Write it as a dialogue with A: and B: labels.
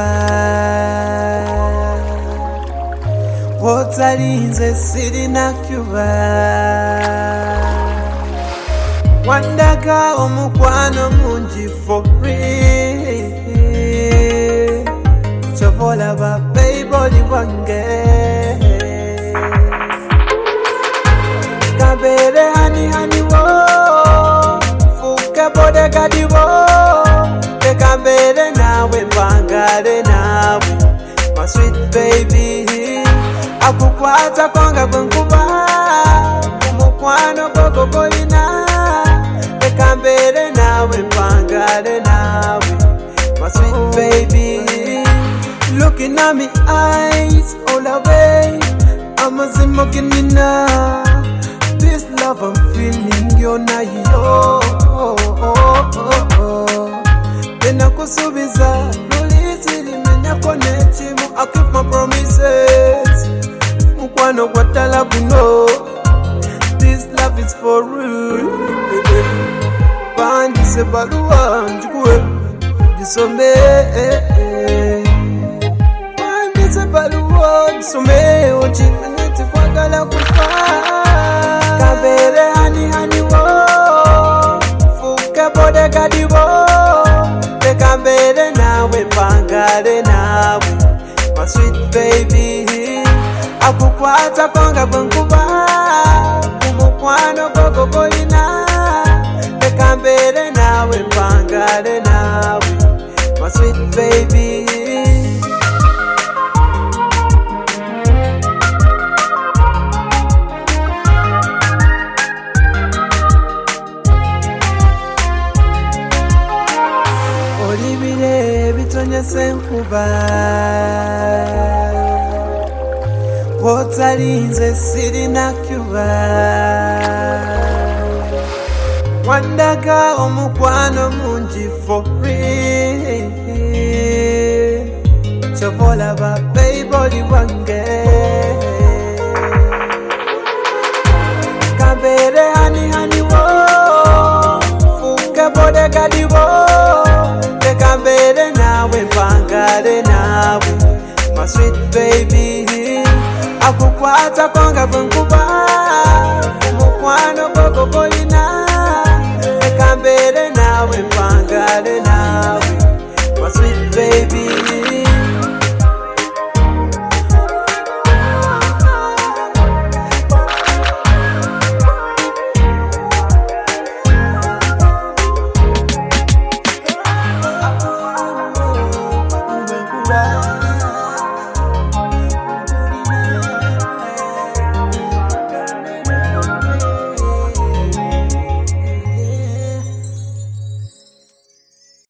A: kuba wotalinze sirina kuba wandaga omukwano mungi for real chovola ba baby wange kabere hani wo fuka bode gadi wo kabere nawe mpangale nawe my sweet baby akukwata kwanga kwenkuba umukwano gogo golina ekambere nawe mpangale nawe my sweet baby looking at me eyes all away I'm a zimokinina this love I'm feeling you're not Nakusubiza Lulisi limenya konetimu I keep my promises Mukwano watala kuno This love is for real Pandi se baluwa njukwe Jisome Pandi se baluwa Jisome Ochimeneti kwa gala kufa Kabere hani wo Fuka bode gadi wo Kabere nawe mpangale nawe my sweet baby akukwata kwanga kwenkuba umukwano gogo golina kabere nawe mpangale nawe my sweet baby Olibire bitonye senkuba wotalinze sirina kuba wandaga omukwano mungi for real chovola ba baby wange kabere hani wo fuka bode gadi wo Kabere nawe mpangale nawe my sweet baby akukwata kwanga kwenkuba